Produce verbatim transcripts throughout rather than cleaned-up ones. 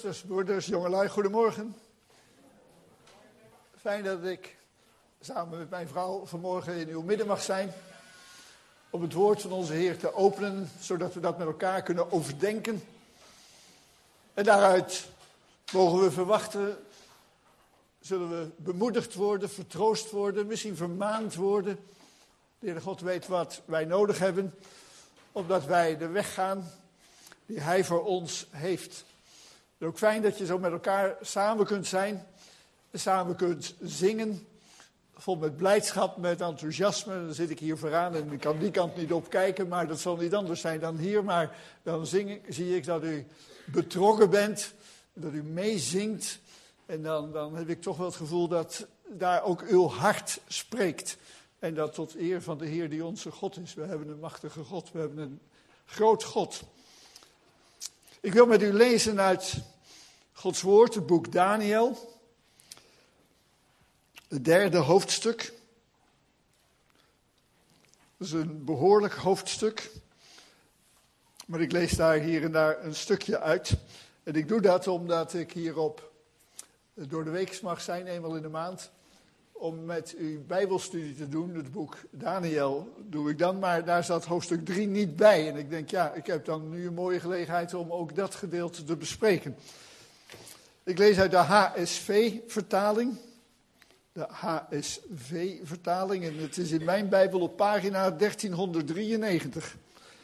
Zusters, broeders, jongelui, goedemorgen. Fijn dat ik samen met mijn vrouw vanmorgen in uw midden mag zijn. Om het woord van onze Heer te openen, zodat we dat met elkaar kunnen overdenken. En daaruit mogen we verwachten, zullen we bemoedigd worden, vertroost worden, misschien vermaand worden. De Heer God weet wat wij nodig hebben, omdat wij de weg gaan die Hij voor ons heeft. Het is ook fijn dat je zo met elkaar samen kunt zijn, samen kunt zingen, vol met blijdschap, met enthousiasme. Dan zit ik hier vooraan en ik kan die kant niet opkijken, maar dat zal niet anders zijn dan hier. Maar dan zing, zie ik dat u betrokken bent, dat u meezingt. En dan, dan heb ik toch wel het gevoel dat daar ook uw hart spreekt. En dat tot eer van de Heer die onze God is. We hebben een machtige God, we hebben een groot God. Ik wil met u lezen uit Gods woord, het boek Daniel. Het derde hoofdstuk. Dat is een behoorlijk hoofdstuk. Maar ik lees daar hier en daar een stukje uit. En ik doe dat omdat ik hierop door de week mag zijn, eenmaal in de maand. Om met u bijbelstudie te doen. Het boek Daniel doe ik dan, maar daar zat hoofdstuk drie niet bij. En ik denk, ja, ik heb dan nu een mooie gelegenheid om ook dat gedeelte te bespreken. Ik lees uit de H S V-vertaling. De H S V-vertaling. En het is in mijn Bijbel op pagina dertienhonderddrieënnegentig.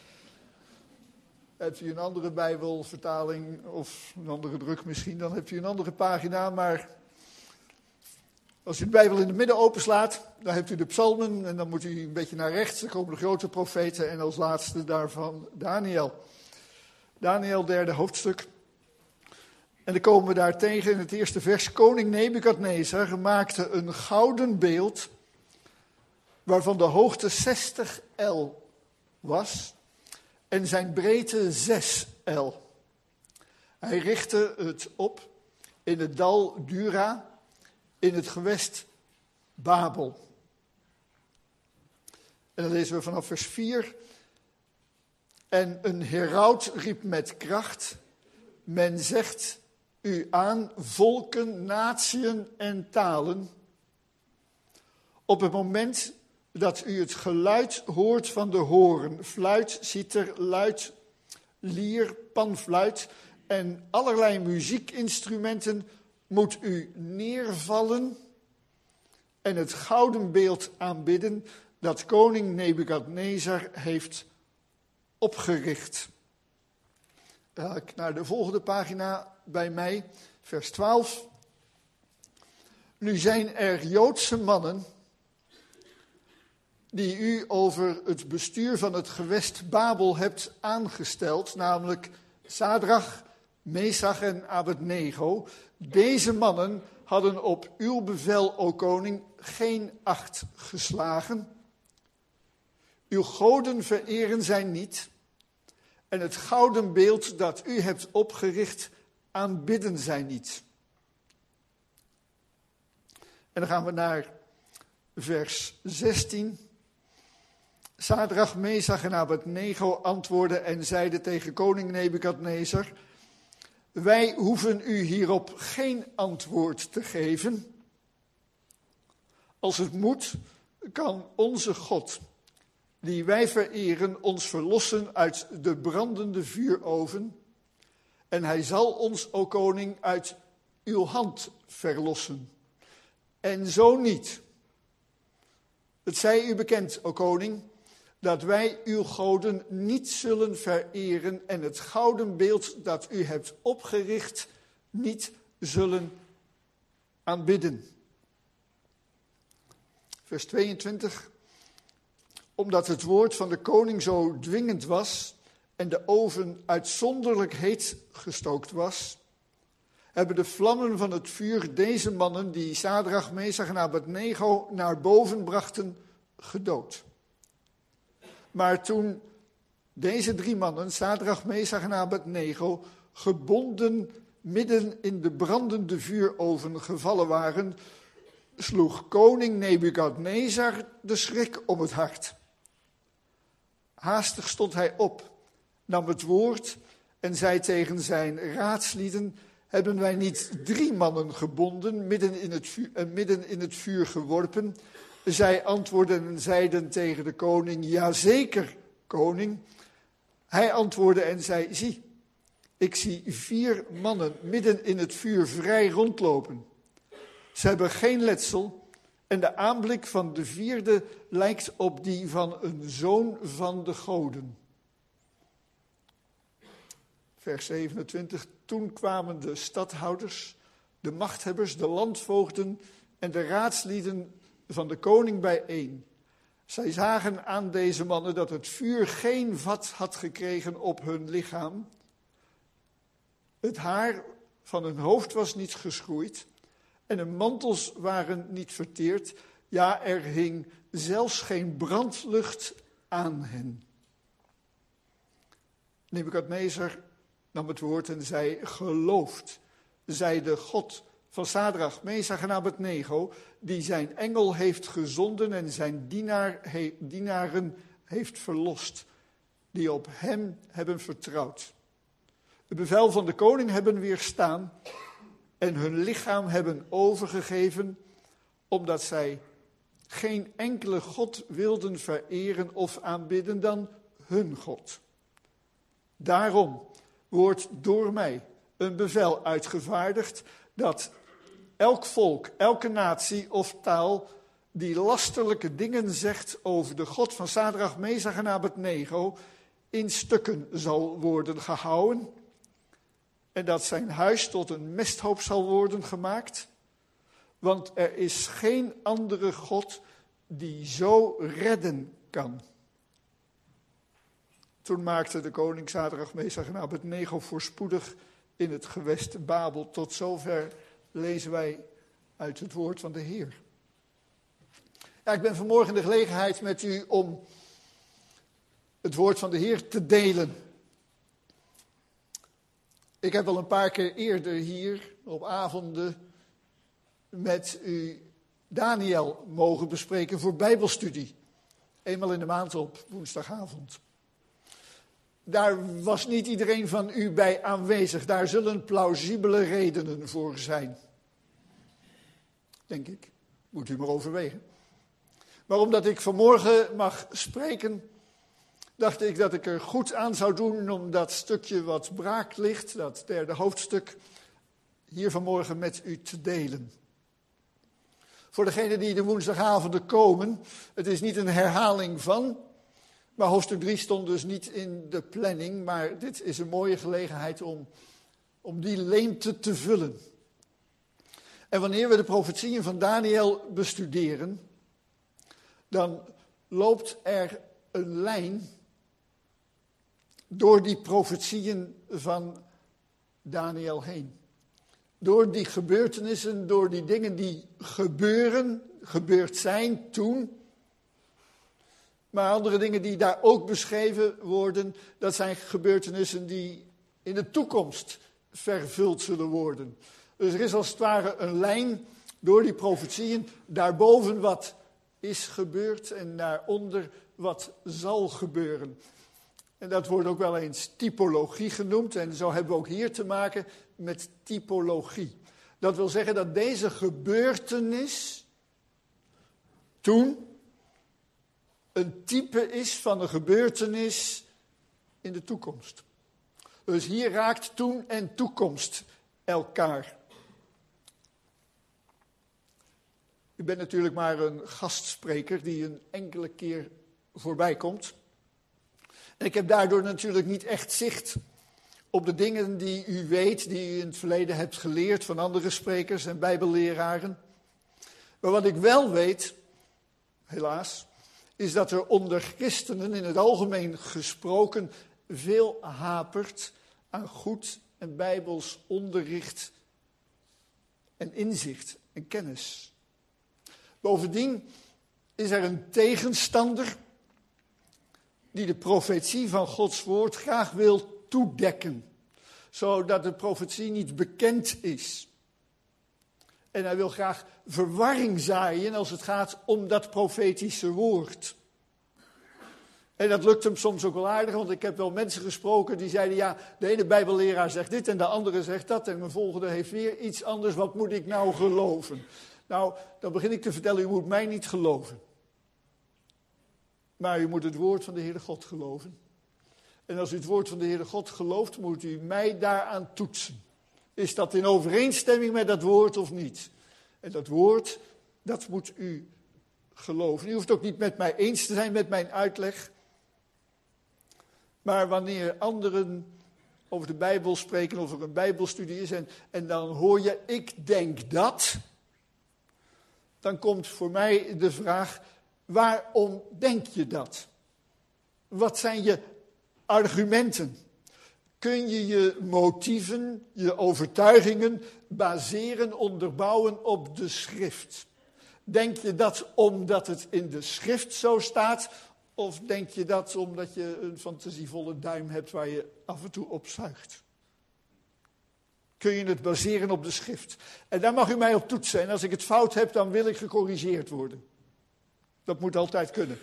Hebt u een andere Bijbelvertaling of een andere druk misschien, dan hebt u een andere pagina. Maar als u de Bijbel in het midden openslaat, dan hebt u de psalmen en dan moet u een beetje naar rechts. Dan komen de grote profeten en als laatste daarvan Daniel. Daniel, derde hoofdstuk. En dan komen we daar tegen in het eerste vers. Koning Nebukadnezar maakte een gouden beeld, waarvan de hoogte zestig el was en zijn breedte zes el. Hij richtte het op in het dal Dura, in het gewest Babel. En dan lezen we vanaf vers vier. En een heraut riep met kracht: men zegt u aan, volken, natieën en talen. Op het moment dat u het geluid hoort van de horen, fluit, citer, luid, lier, panfluit en allerlei muziekinstrumenten, moet u neervallen en het gouden beeld aanbidden dat koning Nebukadnezar heeft opgericht. Dan ga ik naar de volgende pagina bij mij, vers twaalf. Nu zijn er Joodse mannen die u over het bestuur van het gewest Babel hebt aangesteld, namelijk Sadrach, Mesach en Abednego. Deze mannen hadden op uw bevel, o koning, geen acht geslagen. Uw goden vereren zij niet. En het gouden beeld dat u hebt opgericht, aanbidden zij niet. En dan gaan we naar vers zestien. Sadrach, Mesach en Abednego antwoordden en zeiden tegen koning Nebukadnezar: wij hoeven u hierop geen antwoord te geven. Als het moet, kan onze God, die wij vereren, ons verlossen uit de brandende vuuroven. En hij zal ons, o koning, uit uw hand verlossen. En zo niet. Het zij u bekend, o koning, dat wij uw goden niet zullen vereren en het gouden beeld dat u hebt opgericht niet zullen aanbidden. Vers tweeëntwintig. Omdat het woord van de koning zo dwingend was en de oven uitzonderlijk heet gestookt was, hebben de vlammen van het vuur deze mannen die Sadrach, Mesach en Abednego naar boven brachten, gedood. Maar toen deze drie mannen, Sadrach, Mesach en Abednego, gebonden midden in de brandende vuuroven gevallen waren, sloeg koning Nebukadnezar de schrik om het hart. Haastig stond hij op, nam het woord en zei tegen zijn raadslieden: hebben wij niet drie mannen gebonden, midden in het vuur, uh, midden in het vuur geworpen? Zij antwoordden en zeiden tegen de koning, jazeker, koning. Hij antwoordde en zei, zie, ik zie vier mannen midden in het vuur vrij rondlopen. Ze hebben geen letsel en de aanblik van de vierde lijkt op die van een zoon van de goden. Vers zevenentwintig, toen kwamen de stadhouders, de machthebbers, de landvoogden en de raadslieden van de koning bijeen. Zij zagen aan deze mannen dat het vuur geen vat had gekregen op hun lichaam. Het haar van hun hoofd was niet geschroeid en hun mantels waren niet verteerd. Ja, er hing zelfs geen brandlucht aan hen. Nebukadnezar nam het woord en zei, gelooft, zei de God van Sadrach, Mesach en Abednego, die zijn engel heeft gezonden en zijn dienaar, he, dienaren heeft verlost, die op hem hebben vertrouwd. Het bevel van de koning hebben weerstaan en hun lichaam hebben overgegeven, omdat zij geen enkele God wilden vereren of aanbidden dan hun God. Daarom wordt door mij een bevel uitgevaardigd dat elk volk, elke natie of taal die lasterlijke dingen zegt over de God van Sadrach, Mesach en Abednego in stukken zal worden gehouden en dat zijn huis tot een mesthoop zal worden gemaakt, want er is geen andere God die zo redden kan. Toen maakte de koning Sadrach, Mesach en Abednego voorspoedig in het gewest Babel. Tot zover lezen wij uit het woord van de Heer. Ja, ik ben vanmorgen in de gelegenheid met u om het woord van de Heer te delen. Ik heb al een paar keer eerder hier op avonden met u Daniel mogen bespreken voor Bijbelstudie. Eenmaal in de maand op woensdagavond. Daar was niet iedereen van u bij aanwezig. Daar zullen plausibele redenen voor zijn. Denk ik. Moet u maar overwegen. Maar omdat ik vanmorgen mag spreken, dacht ik dat ik er goed aan zou doen om dat stukje wat braak ligt, dat derde hoofdstuk, hier vanmorgen met u te delen. Voor degenen die de woensdagavonden komen, het is niet een herhaling van, maar hoofdstuk drie stond dus niet in de planning, maar dit is een mooie gelegenheid om, om die leemte te vullen. En wanneer we de profetieën van Daniel bestuderen, dan loopt er een lijn door die profetieën van Daniel heen. Door die gebeurtenissen, door die dingen die gebeuren, gebeurd zijn toen. Maar andere dingen die daar ook beschreven worden, dat zijn gebeurtenissen die in de toekomst vervuld zullen worden. Dus er is als het ware een lijn door die profetieën, daarboven wat is gebeurd en daaronder wat zal gebeuren. En dat wordt ook wel eens typologie genoemd en zo hebben we ook hier te maken met typologie. Dat wil zeggen dat deze gebeurtenis toen een type is van een gebeurtenis in de toekomst. Dus hier raakt toen en toekomst elkaar. U bent natuurlijk maar een gastspreker die een enkele keer voorbij komt. En ik heb daardoor natuurlijk niet echt zicht op de dingen die u weet, die u in het verleden hebt geleerd van andere sprekers en bijbelleraren. Maar wat ik wel weet, helaas, is dat er onder christenen in het algemeen gesproken veel hapert aan goed en bijbels onderricht en inzicht en kennis. Bovendien is er een tegenstander die de profetie van Gods woord graag wil toedekken, zodat de profetie niet bekend is. En hij wil graag verwarring zaaien als het gaat om dat profetische woord. En dat lukt hem soms ook wel aardig, want ik heb wel mensen gesproken die zeiden, ja, de ene bijbelleraar zegt dit en de andere zegt dat en mijn volgende heeft weer iets anders, wat moet ik nou geloven? Nou, dan begin ik te vertellen, u moet mij niet geloven. Maar u moet het woord van de Heere God geloven. En als u het woord van de Heere God gelooft, moet u mij daaraan toetsen. Is dat in overeenstemming met dat woord of niet? En dat woord, dat moet u geloven. U hoeft ook niet met mij eens te zijn met mijn uitleg. Maar wanneer anderen over de Bijbel spreken of er een Bijbelstudie is en, en dan hoor je, ik denk dat, dan komt voor mij de vraag, waarom denk je dat? Wat zijn je argumenten? Kun je je motieven, je overtuigingen baseren, onderbouwen op de schrift? Denk je dat omdat het in de schrift zo staat? Of denk je dat omdat je een fantasievolle duim hebt waar je af en toe op zuigt? Kun je het baseren op de schrift? En daar mag u mij op toetsen. En als ik het fout heb, dan wil ik gecorrigeerd worden. Dat moet altijd kunnen.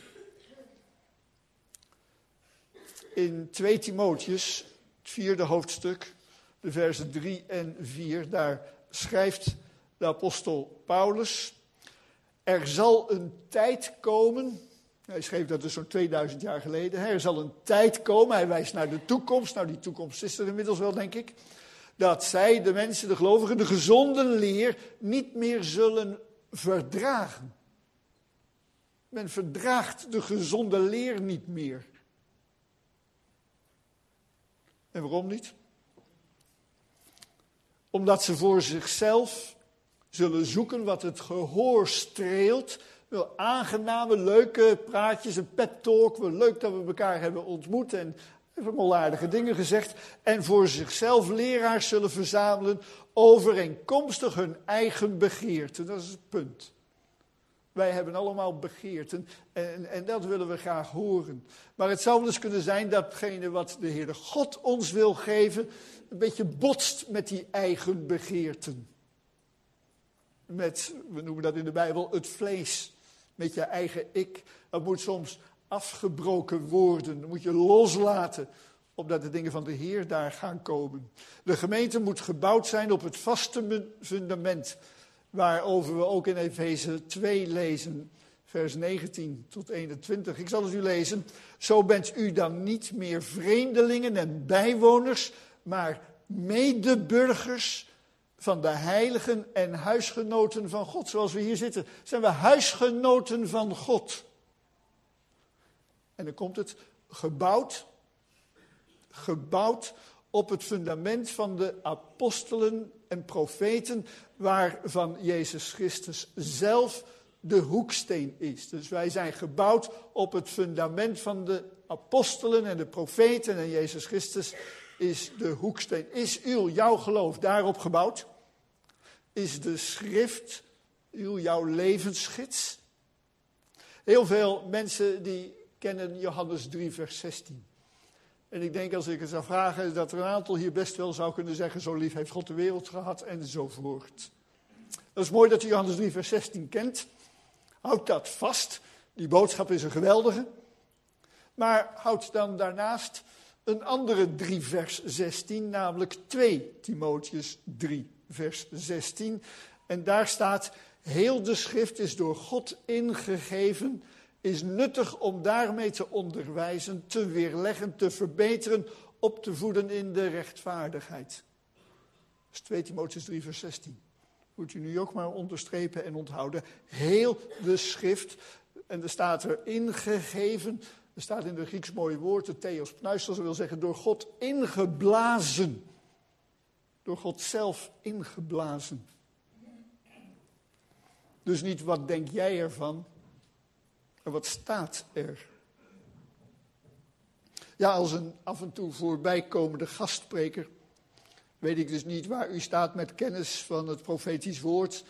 In twee Timotheus, het vierde hoofdstuk, de versen drie en vier, daar schrijft de apostel Paulus, er zal een tijd komen, hij schreef dat dus zo'n tweeduizend jaar geleden, er zal een tijd komen, hij wijst naar de toekomst, nou die toekomst is er inmiddels wel denk ik, dat zij, de mensen, de gelovigen, de gezonde leer niet meer zullen verdragen. Men verdraagt de gezonde leer niet meer. En waarom niet? Omdat ze voor zichzelf zullen zoeken wat het gehoor streelt. Wel aangename, leuke praatjes, een pep talk. Wel leuk dat we elkaar hebben ontmoet en even onaardige dingen gezegd. En voor zichzelf leraars zullen verzamelen overeenkomstig hun eigen begeerten. Dat is het punt. Wij hebben allemaal begeerten en, en dat willen we graag horen. Maar het zou wel eens kunnen zijn datgene wat de Heere God ons wil geven, een beetje botst met die eigen begeerten. Met, we noemen dat in de Bijbel, het vlees. Met je eigen ik. Dat moet soms afgebroken worden. Dat moet je loslaten, opdat de dingen van de Heer daar gaan komen. De gemeente moet gebouwd zijn op het vaste fundament, waarover we ook in Efeze twee lezen, vers negentien tot eenentwintig. Ik zal het u lezen. Zo bent u dan niet meer vreemdelingen en bijwoners, maar medeburgers van de heiligen en huisgenoten van God. Zoals we hier zitten, zijn we huisgenoten van God. En dan komt het gebouwd, gebouwd op het fundament van de apostelen en profeten, waarvan Jezus Christus zelf de hoeksteen is. Dus wij zijn gebouwd op het fundament van de apostelen en de profeten en Jezus Christus is de hoeksteen. Is uw, jouw geloof daarop gebouwd? Is de schrift uw, jouw levensgids? Heel veel mensen die kennen Johannes drie vers zestien. En ik denk als ik het zou vragen, dat er een aantal hier best wel zou kunnen zeggen, zo lief heeft God de wereld gehad enzovoort. Dat is mooi dat u Johannes drie vers zestien kent. Houd dat vast. Die boodschap is een geweldige. Maar houd dan daarnaast een andere drie vers zestien, namelijk twee Timotheus drie vers zestien. En daar staat, heel de schrift is door God ingegeven, is nuttig om daarmee te onderwijzen, te weerleggen, te verbeteren, op te voeden in de rechtvaardigheid. Dat is twee Timotheus drie vers zestien. Moet u nu ook maar onderstrepen en onthouden. Heel de schrift, en er staat er ingegeven, er staat in de Grieks mooie woord, de theos pneustos, dat wil zeggen door God ingeblazen. Door God zelf ingeblazen. Dus niet wat denk jij ervan, maar wat staat er? Ja, als een af en toe voorbijkomende gastspreker weet ik dus niet waar u staat met kennis van het profetisch woord.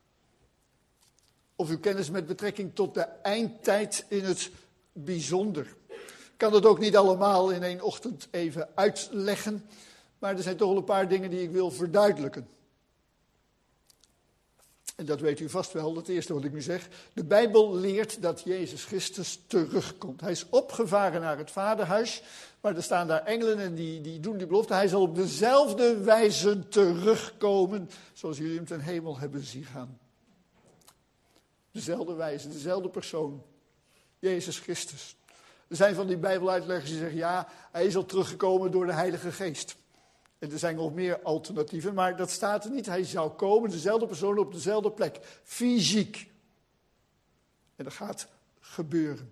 Of uw kennis met betrekking tot de eindtijd in het bijzonder. Ik kan het ook niet allemaal in één ochtend even uitleggen. Maar er zijn toch wel een paar dingen die ik wil verduidelijken. En dat weet u vast wel, het eerste wat ik nu zeg. De Bijbel leert dat Jezus Christus terugkomt. Hij is opgevaren naar het Vaderhuis, maar er staan daar engelen en die, die doen die belofte. Hij zal op dezelfde wijze terugkomen zoals jullie hem ten hemel hebben zien gaan. Dezelfde wijze, dezelfde persoon. Jezus Christus. Er zijn van die Bijbeluitleggers die zeggen, ja, hij is al teruggekomen door de Heilige Geest. En er zijn nog meer alternatieven, maar dat staat er niet. Hij zou komen, dezelfde persoon op dezelfde plek. Fysiek. En dat gaat gebeuren.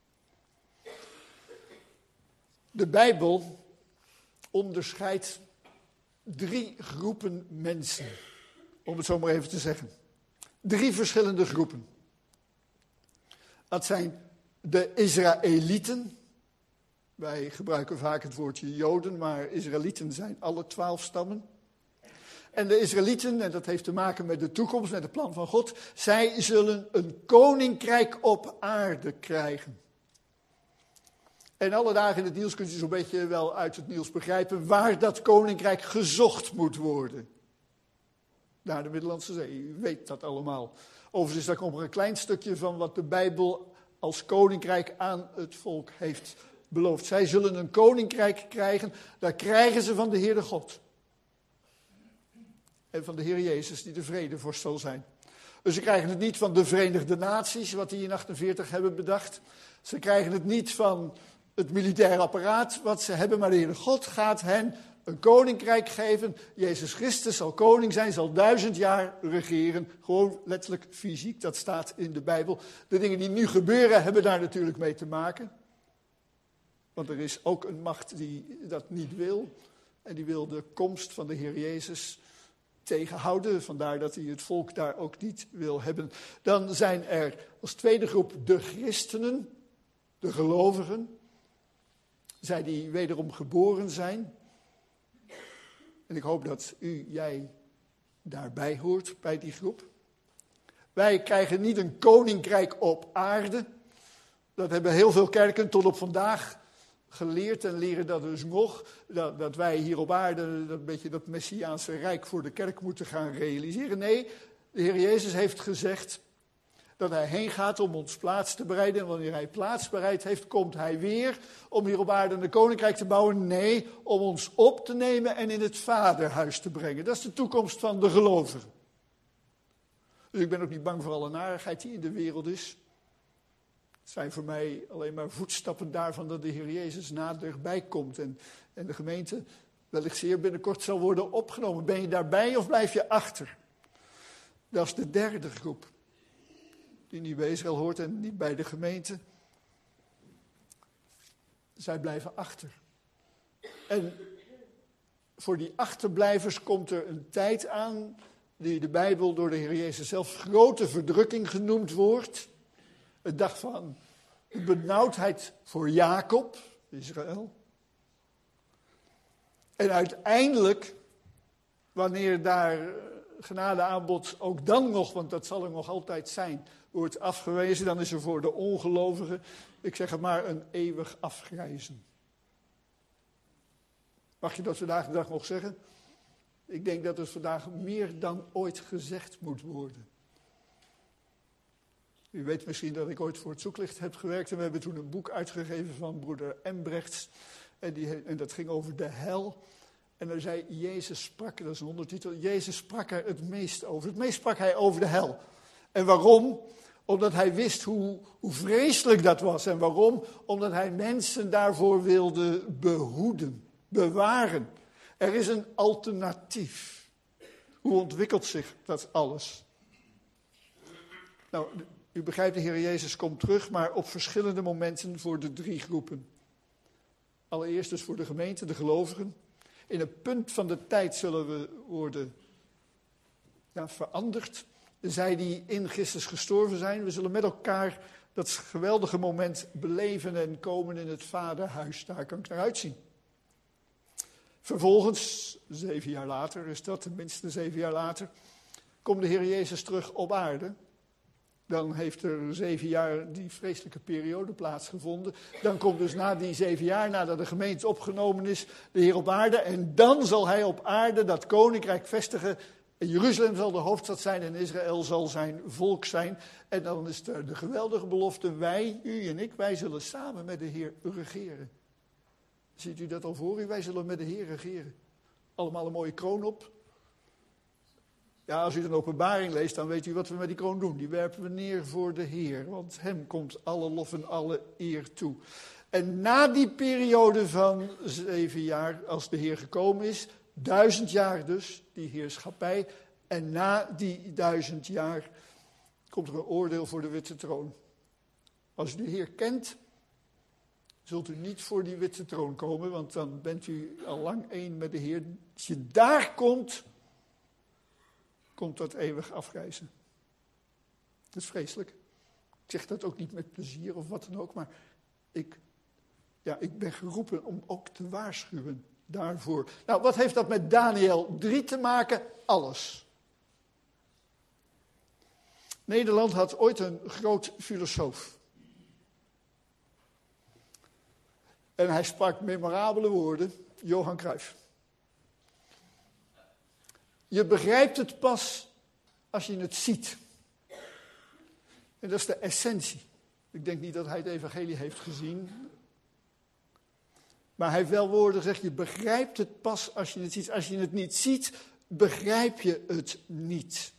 De Bijbel onderscheidt drie groepen mensen. Om het zo maar even te zeggen. Drie verschillende groepen. Dat zijn de Israëlieten. Wij gebruiken vaak het woordje Joden, maar Israëlieten zijn alle twaalf stammen. En de Israëlieten, en dat heeft te maken met de toekomst, met het plan van God, zij zullen een koninkrijk op aarde krijgen. En alle dagen in het nieuws kunt u zo'n beetje wel uit het nieuws begrijpen waar dat koninkrijk gezocht moet worden. Naar de Middellandse Zee, u weet dat allemaal. Overigens is daar nog maar een klein stukje van wat de Bijbel als koninkrijk aan het volk heeft beloofd. Zij zullen een koninkrijk krijgen, daar krijgen ze van de Heere God. En van de Heer Jezus, die de vredevorst zal zijn. Dus ze krijgen het niet van de Verenigde Naties, wat die in achtenveertig hebben bedacht. Ze krijgen het niet van het militair apparaat, wat ze hebben, maar de Heere God gaat hen een koninkrijk geven. Jezus Christus zal koning zijn, zal duizend jaar regeren. Gewoon letterlijk fysiek, dat staat in de Bijbel. De dingen die nu gebeuren hebben daar natuurlijk mee te maken. Want er is ook een macht die dat niet wil. En die wil de komst van de Heer Jezus tegenhouden. Vandaar dat hij het volk daar ook niet wil hebben. Dan zijn er als tweede groep de christenen, de gelovigen. Zij die wederom geboren zijn. En ik hoop dat u, jij, daarbij hoort, bij die groep. Wij krijgen niet een koninkrijk op aarde. Dat hebben heel veel kerken tot op vandaag geleerd en leren dat dus nog. Dat, dat wij hier op aarde dat beetje dat Messiaanse rijk voor de kerk moeten gaan realiseren. Nee, de Heer Jezus heeft gezegd dat hij heen gaat om ons plaats te bereiden. En wanneer hij plaats bereid heeft, komt hij weer om hier op aarde een koninkrijk te bouwen. Nee, om ons op te nemen en in het Vaderhuis te brengen. Dat is de toekomst van de gelovigen. Dus ik ben ook niet bang voor alle narigheid die in de wereld is. Het zijn voor mij alleen maar voetstappen daarvan dat de Heer Jezus naderbij komt. En, en de gemeente wellicht zeer binnenkort zal worden opgenomen. Ben je daarbij of blijf je achter? Dat is de derde groep. Die niet bij Israël hoort en niet bij de gemeente. Zij blijven achter. En voor die achterblijvers komt er een tijd aan die de Bijbel door de Heer Jezus zelf grote verdrukking genoemd wordt. Een dag van benauwdheid voor Jacob, Israël. En uiteindelijk, wanneer daar genadeaanbod ook dan nog, want dat zal er nog altijd zijn, wordt afgewezen, dan is er voor de ongelovigen, ik zeg het maar, een eeuwig afgrijzen. Mag je dat vandaag de dag nog zeggen? Ik denk dat het vandaag meer dan ooit gezegd moet worden. U weet misschien dat ik ooit voor het Zoeklicht heb gewerkt en we hebben toen een boek uitgegeven van broeder Embrechts. En, die, en dat ging over de hel. En daar zei Jezus sprak, dat is een ondertitel, Jezus sprak er het meest over. Het meest sprak hij over de hel. En waarom? Omdat hij wist hoe, hoe vreselijk dat was. En waarom? Omdat hij mensen daarvoor wilde behoeden, bewaren. Er is een alternatief. Hoe ontwikkelt zich dat alles? Nou, u begrijpt, de Heer Jezus komt terug, maar op verschillende momenten voor de drie groepen. Allereerst dus voor de gemeente, de gelovigen. In een punt van de tijd zullen we worden ja, veranderd. Zij die in Christus gestorven zijn, we zullen met elkaar dat geweldige moment beleven en komen in het Vaderhuis. Daar kan ik naar uitzien. Vervolgens, zeven jaar later is dat, tenminste zeven jaar later, komt de Heer Jezus terug op aarde. Dan heeft er zeven jaar die vreselijke periode plaatsgevonden. Dan komt dus na die zeven jaar, nadat de gemeente opgenomen is, de Heer op aarde. En dan zal hij op aarde dat koninkrijk vestigen En Jeruzalem zal de hoofdstad zijn en Israël zal zijn volk zijn. En dan is er de geweldige belofte, wij, u en ik, wij zullen samen met de Heer regeren. Ziet u dat al voor u? Wij zullen met de Heer regeren. Allemaal een mooie kroon op. Ja, als u een openbaring leest, dan weet u wat we met die kroon doen. Die werpen we neer voor de Heer, want hem komt alle lof en alle eer toe. En na die periode van zeven jaar, als de Heer gekomen is, duizend jaar dus, die heerschappij. En na die duizend jaar komt er een oordeel voor de witte troon. Als u de Heer kent, zult u niet voor die witte troon komen, want dan bent u al lang één met de Heer. Als je daar komt, komt dat eeuwig afreizen. Dat is vreselijk. Ik zeg dat ook niet met plezier of wat dan ook, maar ik, ja, ik ben geroepen om ook te waarschuwen daarvoor. Nou, wat heeft dat met Daniël drie te maken? Alles. Nederland had ooit een groot filosoof. En hij sprak memorabele woorden, Johan Cruijff. Je begrijpt het pas als je het ziet. En dat is de essentie. Ik denk niet dat hij het evangelie heeft gezien. Maar hij heeft wel woorden gezegd, je begrijpt het pas als je het ziet. Als je het niet ziet, begrijp je het niet.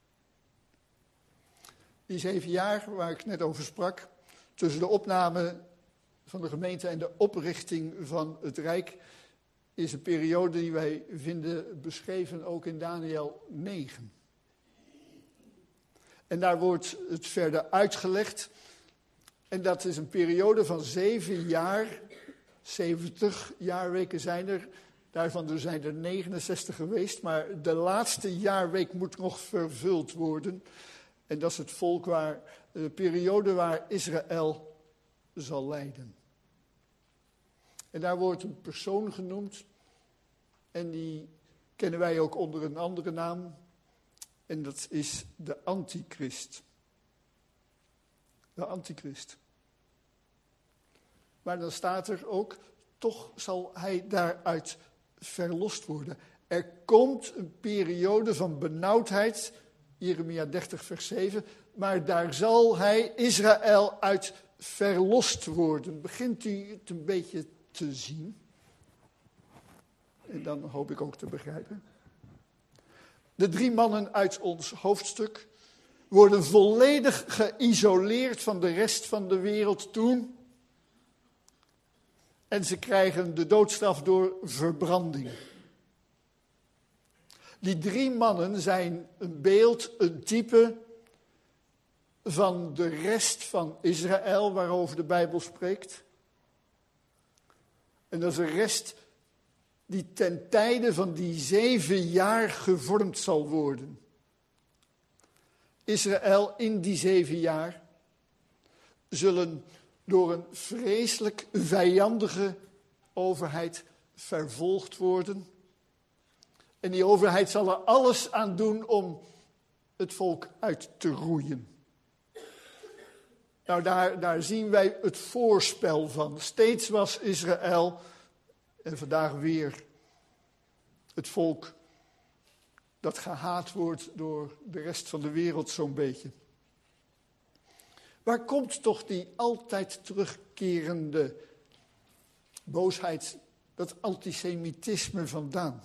Die zeven jaar waar ik net over sprak, tussen de opname van de gemeente en de oprichting van het Rijk, is een periode die wij vinden beschreven ook in Daniël negen. En daar wordt het verder uitgelegd. En dat is een periode van zeven jaar, zeventig jaarweken zijn er. Daarvan er zijn er negenenzestig geweest, maar de laatste jaarweek moet nog vervuld worden. En dat is het volk waar, de periode waar Israël zal leiden. En daar wordt een persoon genoemd. En die kennen wij ook onder een andere naam. En dat is de Antichrist. De Antichrist. Maar dan staat er ook, toch zal hij daaruit verlost worden. Er komt een periode van benauwdheid, Jeremia dertig vers zeven, maar daar zal hij Israël uit verlost worden. Begint u het een beetje te zien? En dan hoop ik ook te begrijpen. De drie mannen uit ons hoofdstuk worden volledig geïsoleerd van de rest van de wereld toen. En ze krijgen de doodstraf door verbranding. Die drie mannen zijn een beeld, een type van de rest van Israël waarover de Bijbel spreekt. En dat is een rest die ten tijde van die zeven jaar gevormd zal worden. Israël in die zeven jaar zullen door een vreselijk vijandige overheid vervolgd worden. En die overheid zal er alles aan doen om het volk uit te roeien. Nou, daar, daar zien wij het voorspel van. Steeds was Israël, en vandaag weer, het volk dat gehaat wordt door de rest van de wereld zo'n beetje. Waar komt toch die altijd terugkerende boosheid, dat antisemitisme vandaan?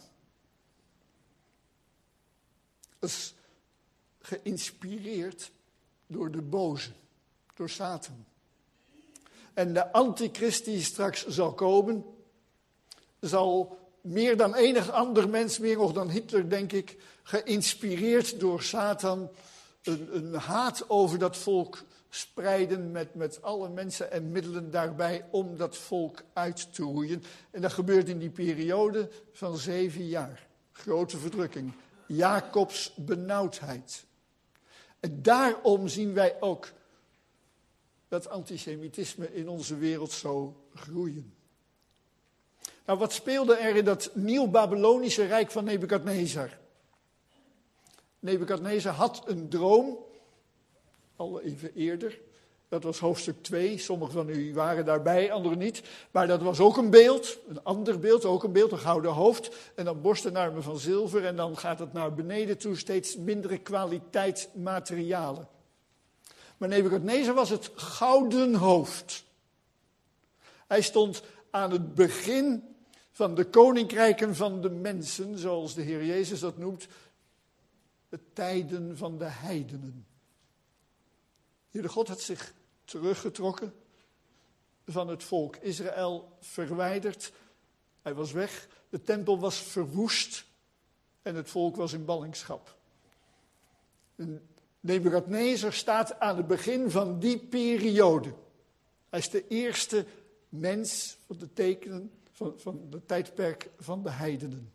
Dat is geïnspireerd door de boze, door Satan. En de antichrist die straks zal komen, zal meer dan enig ander mens, meer nog dan Hitler denk ik, geïnspireerd door Satan, een, een haat over dat volk spreiden met, met alle mensen en middelen daarbij om dat volk uit te roeien. En dat gebeurt in die periode van zeven jaar. Grote verdrukking. Jacobs benauwdheid. En daarom zien wij ook dat antisemitisme in onze wereld zo groeien. Nou, wat speelde er in dat nieuw-Babylonische rijk van Nebukadnezar? Nebukadnezar had een droom, al even eerder. Dat was hoofdstuk twee. Sommigen van u waren daarbij, anderen niet. Maar dat was ook een beeld, een ander beeld, ook een beeld, een gouden hoofd. En dan borsten en armen van zilver. En dan gaat het naar beneden toe, steeds mindere kwaliteit materialen. Maar Nebukadnezar was het gouden hoofd. Hij stond aan het begin van de koninkrijken van de mensen, zoals de Heer Jezus dat noemt, de tijden van de heidenen. De Heere God had zich teruggetrokken, van het volk Israël verwijderd. Hij was weg, de tempel was verwoest en het volk was in ballingschap. En Nebukadnezar staat aan het begin van die periode. Hij is de eerste mens van de tekenen van, van het tijdperk van de heidenen.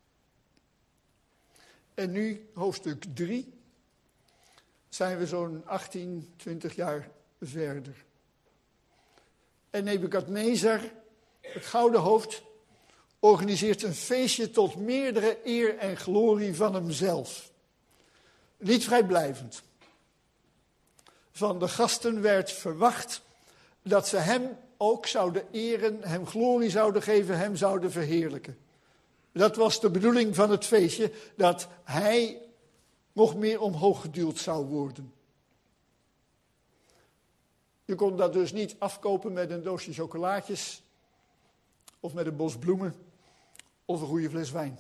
En nu hoofdstuk drie, zijn we zo'n achttien, twintig jaar verder. En Nebukadnezar, het gouden hoofd, organiseert een feestje tot meerdere eer en glorie van hemzelf. Niet vrijblijvend. Van de gasten werd verwacht dat ze hem ook zouden eren, hem glorie zouden geven, hem zouden verheerlijken. Dat was de bedoeling van het feestje, dat hij nog meer omhoog geduwd zou worden. Je kon dat dus niet afkopen met een doosje chocolaatjes, of met een bos bloemen, of een goede fles wijn.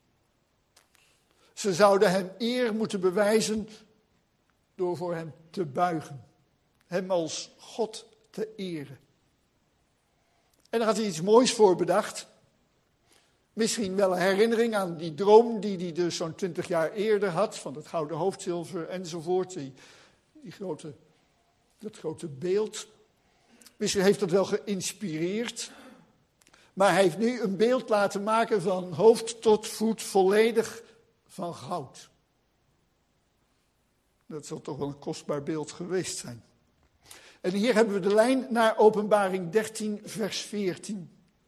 Ze zouden hem eer moeten bewijzen door voor hem te buigen. Hem als God te eren. En daar had hij iets moois voor bedacht. Misschien wel een herinnering aan die droom die hij dus zo'n twintig jaar eerder had. Van het gouden hoofdzilver enzovoort. Die, die grote, dat grote beeld. Misschien heeft dat wel geïnspireerd. Maar hij heeft nu een beeld laten maken van hoofd tot voet volledig van goud. Dat zal toch wel een kostbaar beeld geweest zijn. En hier hebben we de lijn naar Openbaring dertien, vers veertien.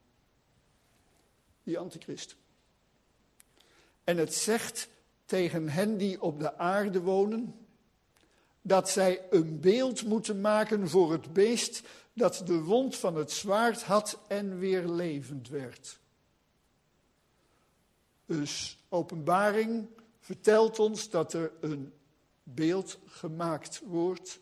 Die antichrist. En het zegt tegen hen die op de aarde wonen, dat zij een beeld moeten maken voor het beest dat de wond van het zwaard had en weer levend werd. Dus Openbaring vertelt ons dat er een beeld gemaakt wordt.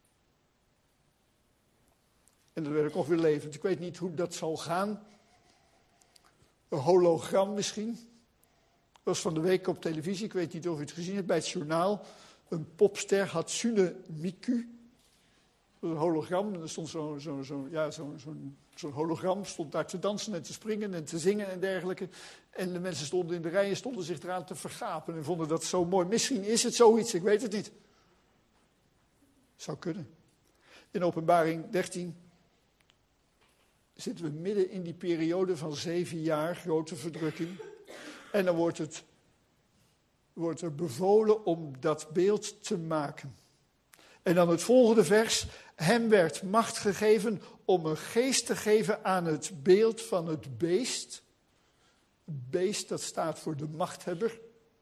En dat werd ook weer levend. Ik weet niet hoe dat zal gaan. Een hologram misschien. Dat was van de week op televisie. Ik weet niet of u het gezien hebt bij het journaal. Een popster, Hatsune Miku. Een hologram. En er stond zo'n zo, zo, ja, zo, zo, zo hologram. Stond daar te dansen en te springen en te zingen en dergelijke. En de mensen stonden in de rij en stonden zich eraan te vergapen. En vonden dat zo mooi. Misschien is het zoiets, ik weet het niet. Zou kunnen. In Openbaring dertien zitten we midden in die periode van zeven jaar grote verdrukking. En dan wordt, het, wordt er bevolen om dat beeld te maken. En dan het volgende vers. Hem werd macht gegeven om een geest te geven aan het beeld van het beest. Het beest, dat staat voor de machthebber.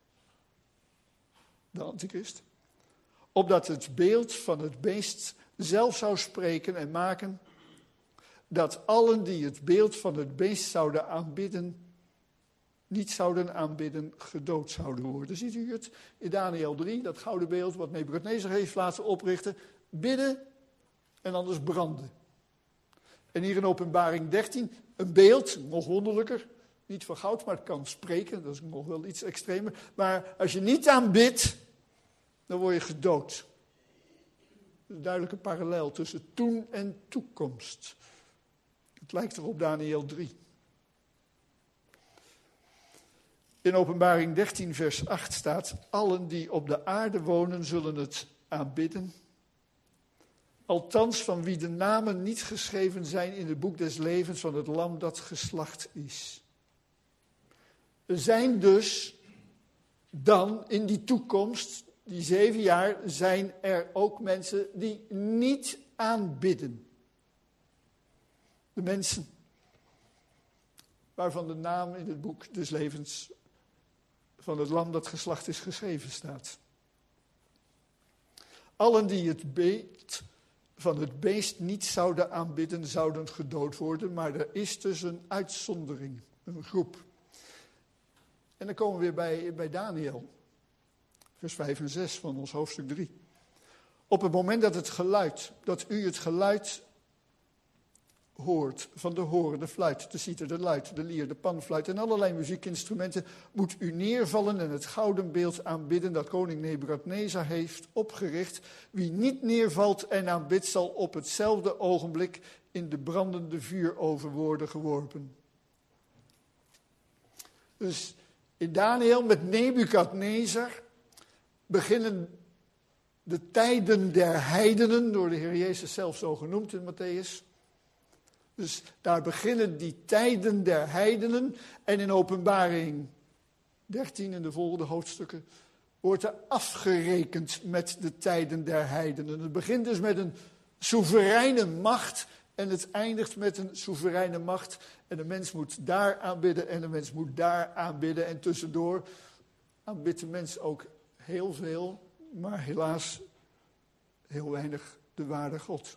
De antichrist. Opdat het beeld van het beest zelf zou spreken en maken, dat allen die het beeld van het beest zouden aanbidden, niet zouden aanbidden, gedood zouden worden. Ziet u het? In Daniel drie, dat gouden beeld wat Nebukadnezar heeft laten oprichten. Bidden en anders branden. En hier in Openbaring dertien, een beeld, nog wonderlijker. Niet van goud, maar het kan spreken. Dat is nog wel iets extremer. Maar als je niet aanbidt, dan word je gedood. Een duidelijke parallel tussen toen en toekomst. Het lijkt er op Daniel drie. In Openbaring dertien vers acht staat: allen die op de aarde wonen zullen het aanbidden. Althans van wie de namen niet geschreven zijn in het boek des levens van het lam dat geslacht is. Er zijn dus dan in die toekomst, die zeven jaar, zijn er ook mensen die niet aanbidden. De mensen waarvan de naam in het boek des levens van het lam dat geslacht is geschreven staat. Allen die het beeld van het beest niet zouden aanbidden, zouden gedood worden. Maar er is dus een uitzondering, een groep. En dan komen we weer bij, bij Daniel, vers vijf en zes van ons hoofdstuk drie. Op het moment dat het geluid, dat u het geluid hoort van de horen, de fluit, de citer, de luit, de lier, de panfluit en allerlei muziekinstrumenten, moet u neervallen en het gouden beeld aanbidden dat koning Nebukadnezar heeft opgericht. Wie niet neervalt en aanbidt, zal op hetzelfde ogenblik in de brandende vuuroven worden geworpen. Dus in Daniel met Nebukadnezar beginnen de tijden der heidenen, door de Heer Jezus zelf zo genoemd in Matthäus. Dus daar beginnen die tijden der heidenen. En in Openbaring dertien en de volgende hoofdstukken wordt er afgerekend met de tijden der heidenen. Het begint dus met een soevereine macht en het eindigt met een soevereine macht. En de mens moet daar aanbidden en de mens moet daar aanbidden. En tussendoor aanbidt de mens ook heel veel, maar helaas heel weinig de ware God.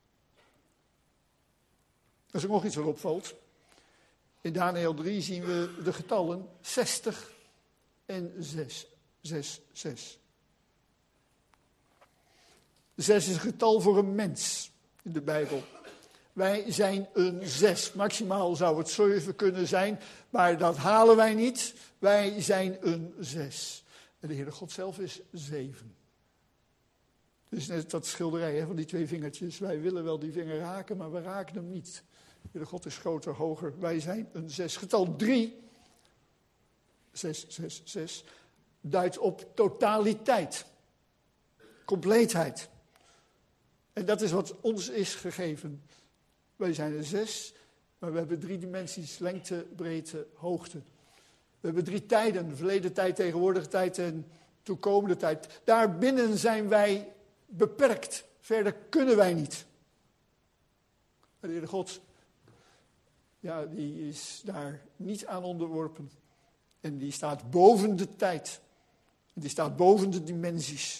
Als er nog iets wat opvalt, in Daniel drie zien we de getallen zestig en zes. zes, zes. zes is een getal voor een mens in de Bijbel. Wij zijn een zes. Maximaal zou het zeven kunnen zijn, maar dat halen wij niet. Wij zijn een zes. En de Heere God zelf is zeven. Dus net dat schilderij hè, van die twee vingertjes. Wij willen wel die vinger raken, maar we raken hem niet. De Heere God is groter, hoger. Wij zijn een zes. Getal drie, zes, zes, zes, duidt op totaliteit. Compleetheid. En dat is wat ons is gegeven. Wij zijn een zes, maar we hebben drie dimensies. Lengte, breedte, hoogte. We hebben drie tijden. Verleden tijd, tegenwoordige tijd en toekomende tijd. Daarbinnen zijn wij beperkt. Verder kunnen wij niet. Maar de Heere God, ja, die is daar niet aan onderworpen. En die staat boven de tijd. En die staat boven de dimensies.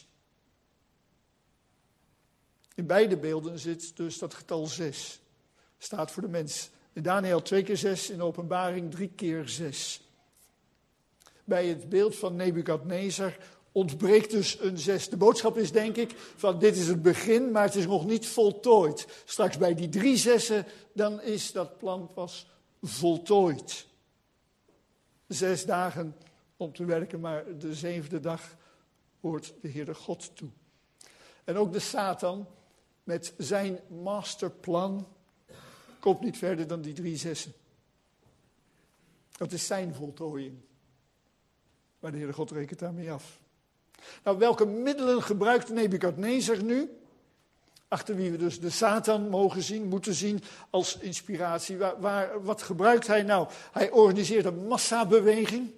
In beide beelden zit dus dat getal zes. Staat voor de mens. In Daniel twee keer zes, in Openbaring drie keer zes. Bij het beeld van Nebukadnezar ontbreekt dus een zes. De boodschap is denk ik van dit is het begin, maar het is nog niet voltooid. Straks bij die drie zessen, dan is dat plan pas voltooid. Zes dagen om te werken, maar de zevende dag hoort de Heere God toe. En ook de Satan met zijn masterplan komt niet verder dan die drie zessen. Dat is zijn voltooiing. Maar de Heere God rekent daarmee af. Nou, welke middelen gebruikt Nebukadnezar nu? Achter wie we dus de Satan mogen zien, moeten zien als inspiratie. Waar, waar, wat gebruikt hij nou? Hij organiseert een massabeweging.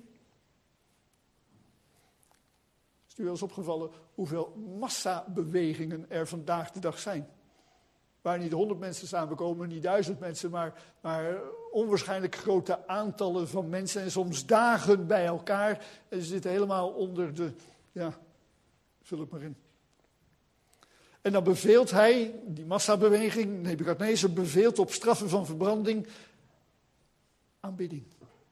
Is u wel eens opgevallen hoeveel massabewegingen er vandaag de dag zijn? Waar niet honderd mensen samenkomen, niet duizend mensen, maar, maar onwaarschijnlijk grote aantallen van mensen. En soms dagen bij elkaar. En ze zitten helemaal onder de, ja, vul het maar in. En dan beveelt hij, die massabeweging, Nebukadnezar beveelt op straffen van verbranding, aanbidding.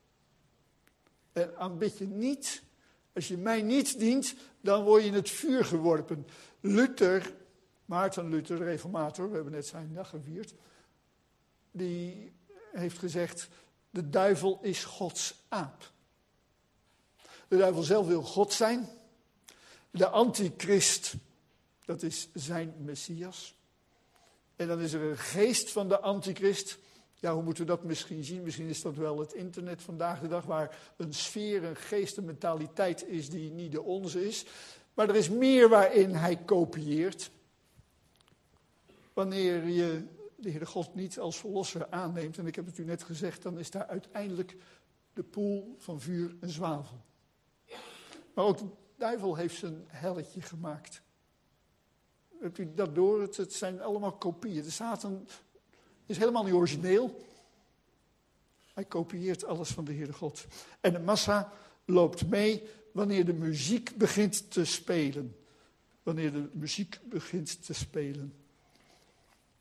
En aanbid je niet, als je mij niet dient, dan word je in het vuur geworpen. Luther, Maarten Luther, de reformator, we hebben net zijn dag gevierd, die heeft gezegd, de duivel is Gods aap. De duivel zelf wil God zijn. De antichrist, dat is zijn Messias. En dan is er een geest van de antichrist. Ja, hoe moeten we dat misschien zien? Misschien is dat wel het internet vandaag de dag, waar een sfeer, een geest, een mentaliteit is die niet de onze is. Maar er is meer waarin hij kopieert. Wanneer je de Heere God niet als verlosser aanneemt, en ik heb het u net gezegd, dan is daar uiteindelijk de poel van vuur en zwavel. Maar ook de duivel heeft zijn helletje gemaakt. Hebt u dat door? Het, het zijn allemaal kopieën. De Satan is helemaal niet origineel. Hij kopieert alles van de Heere God. En de massa loopt mee wanneer de muziek begint te spelen. Wanneer de muziek begint te spelen.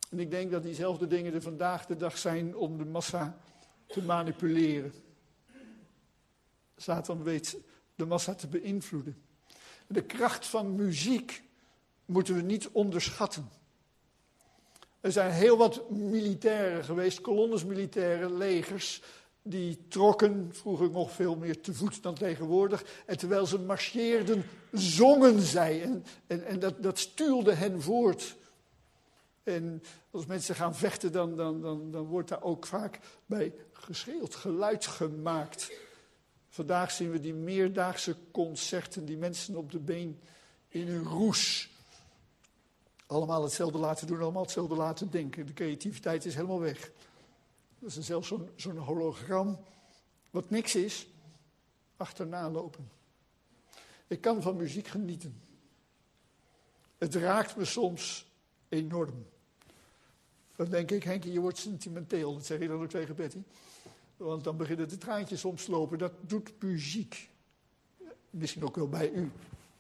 En ik denk dat diezelfde dingen er vandaag de dag zijn om de massa te manipuleren. Satan weet de massa te beïnvloeden. De kracht van muziek moeten we niet onderschatten. Er zijn heel wat militairen geweest, kolonnes militairen, legers, die trokken, vroeger nog veel meer te voet dan tegenwoordig. En terwijl ze marcheerden, zongen zij. En, en, en dat, dat stuurde hen voort. En als mensen gaan vechten, dan, dan, dan, dan wordt daar ook vaak bij geschreeuwd, geluid gemaakt. Vandaag zien we die meerdaagse concerten, die mensen op de been in een roes. Allemaal hetzelfde laten doen, allemaal hetzelfde laten denken. De creativiteit is helemaal weg. Dat is zelfs zo'n, zo'n hologram, wat niks is, achterna lopen. Ik kan van muziek genieten. Het raakt me soms enorm. Dan denk ik, Henkie, je wordt sentimenteel. Dat zeg je dan ook tegen Betty. Want dan beginnen de traantjes soms te lopen. Dat doet muziek. Misschien ook wel bij u.